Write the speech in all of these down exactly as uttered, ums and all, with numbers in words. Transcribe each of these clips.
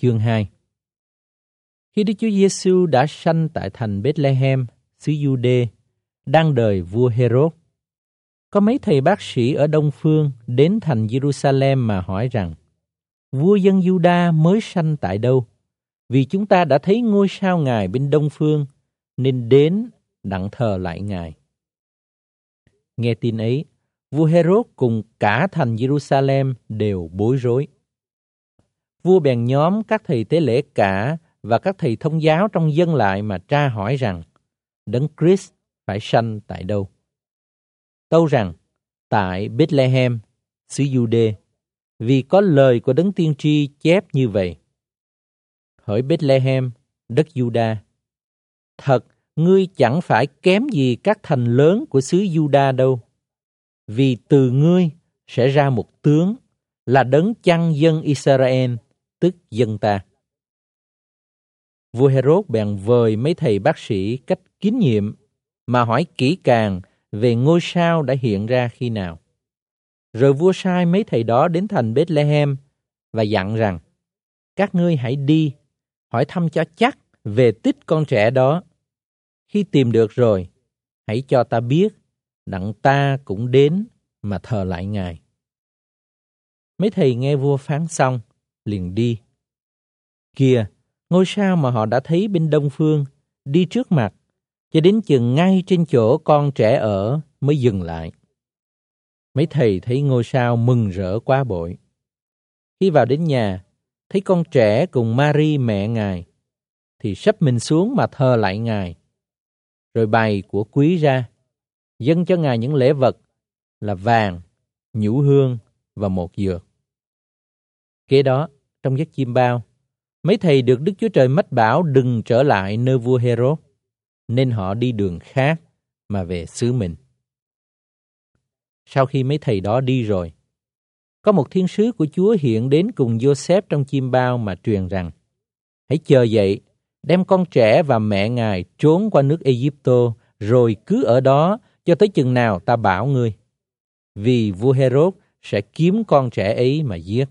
chương hai. Khi Đức Chúa Giêsu đã sanh tại thành Bethlehem, xứ Giu-đê, đang đời vua Hê-rốt, có mấy thầy bác sĩ ở Đông Phương đến thành Giê-ru-sa-lem mà hỏi rằng: vua dân Giu-đa mới sanh tại đâu? Vì chúng ta đã thấy ngôi sao Ngài bên Đông Phương, nên đến đặng thờ lại Ngài. Nghe tin ấy, vua Hê-rốt cùng cả thành Giê-ru-sa-lem đều bối rối. Vua bèn nhóm các thầy tế lễ cả và các thầy thông giáo trong dân lại mà tra hỏi rằng: Đấng Christ phải sanh tại đâu? Tâu rằng: tại Bethlehem, xứ Giu-đê, vì có lời của Đấng tiên tri chép như vậy: hỡi Bethlehem, đất Giu-đa, thật ngươi chẳng phải kém gì các thành lớn của xứ Giu-đa đâu, vì từ ngươi sẽ ra một tướng là Đấng chăn dân Israel, tức dân ta. Vua Hê-rốt bèn vời mấy thầy bác sĩ cách kín nhiệm mà hỏi kỹ càng về ngôi sao đã hiện ra khi nào. Rồi vua sai mấy thầy đó đến thành Bethlehem và dặn rằng: các ngươi hãy đi hỏi thăm cho chắc về tích con trẻ đó. Khi tìm được rồi, hãy cho ta biết, đặng ta cũng đến mà thờ lại Ngài. Mấy thầy nghe vua phán xong, liền đi. Kìa, ngôi sao mà họ đã thấy bên Đông Phương đi trước mặt, cho đến chừng ngay trên chỗ con trẻ ở mới dừng lại. Mấy thầy thấy ngôi sao mừng rỡ quá bội. Khi vào đến nhà, thấy con trẻ cùng Mary mẹ Ngài, thì sấp mình xuống mà thờ lại Ngài. Rồi bày của quý ra, dâng cho Ngài những lễ vật là vàng, nhũ hương và một dược. Kế đó, trong giấc chim bao, mấy thầy được Đức Chúa Trời mách bảo đừng trở lại nơi vua Hê-rốt, nên họ đi đường khác mà về xứ mình. Sau khi mấy thầy đó đi rồi, có một thiên sứ của Chúa hiện đến cùng Giô-xép trong chim bao mà truyền rằng: hãy chờ dậy, đem con trẻ và mẹ Ngài trốn qua nước Ê-díp-tô, rồi cứ ở đó cho tới chừng nào ta bảo ngươi, vì vua Hê-rốt sẽ kiếm con trẻ ấy mà giết.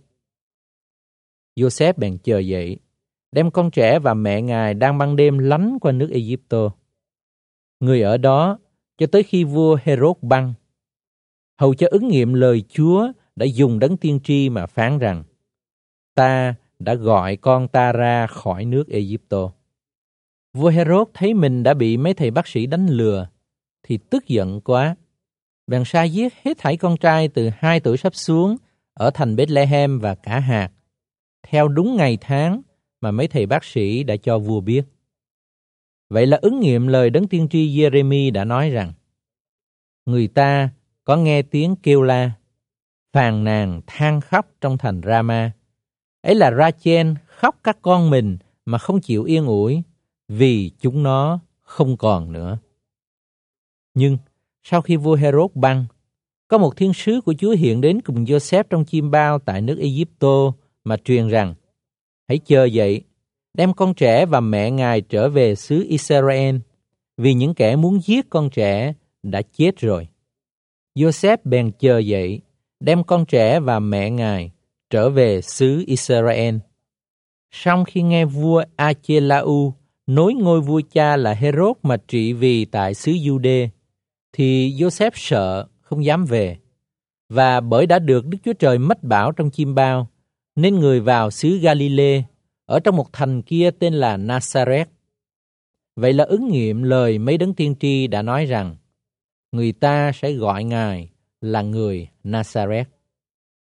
Giô-xép bèn chờ dậy, đem con trẻ và mẹ Ngài đang ban đêm lánh qua nước Ê-díp-tô. Người ở đó cho tới khi vua Hê-rốt băng, hầu cho ứng nghiệm lời Chúa đã dùng Đấng tiên tri mà phán rằng: ta đã gọi con ta ra khỏi nước Ê-díp-tô. Vua Hê-rốt thấy mình đã bị mấy thầy bác sĩ đánh lừa, thì tức giận quá, bèn sai giết hết thảy con trai từ hai tuổi sắp xuống ở thành Bethlehem và cả hạt, theo đúng ngày tháng mà mấy thầy bác sĩ đã cho vua biết. Vậy là ứng nghiệm lời Đấng tiên tri Giê-rê-mi đã nói rằng: người ta có nghe tiếng kêu la, phàn nàn than khóc trong thành Ra-ma. Ấy là Ra-chel khóc các con mình mà không chịu yên ủi, vì chúng nó không còn nữa. Nhưng sau khi vua Hê-rốt băng, có một thiên sứ của Chúa hiện đến cùng Giô-xép trong chim bao tại nước Ê-díp-tô mà truyền rằng: hãy chờ dậy, đem con trẻ và mẹ Ngài trở về xứ Israel, vì những kẻ muốn giết con trẻ đã chết rồi. Giô-xép bèn chờ dậy, đem con trẻ và mẹ Ngài trở về xứ Israel. Song khi nghe vua A-chê-la-u nối ngôi vua cha là Hê-rốt mà trị vì tại xứ Giu-đê, thì Giô-xép sợ không dám về, và bởi đã được Đức Chúa Trời mách bảo trong chim bao, nên người vào xứ Ga-li-lê, ở trong một thành kia tên là Na-sa-rét. Vậy là ứng nghiệm lời mấy đấng tiên tri đã nói rằng: người ta sẽ gọi Ngài là người Na-sa-rét.